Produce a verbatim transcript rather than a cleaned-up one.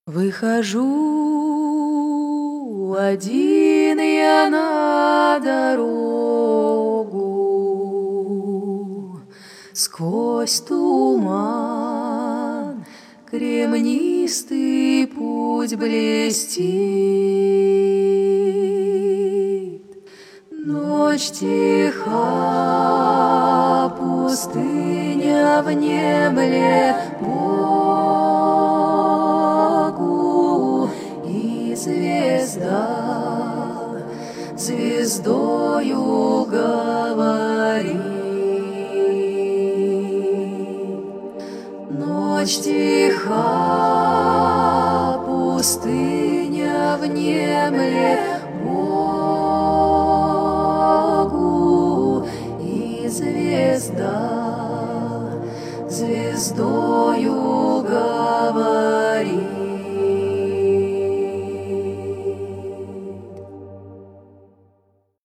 Выхожу один я на дорогу, сквозь туман кремнистый путь блестит. Ночь тиха, пустыня внемле Богу, и звезда звездою говорит. Ночь тиха, пустыня внемле Богу, и звезда звездою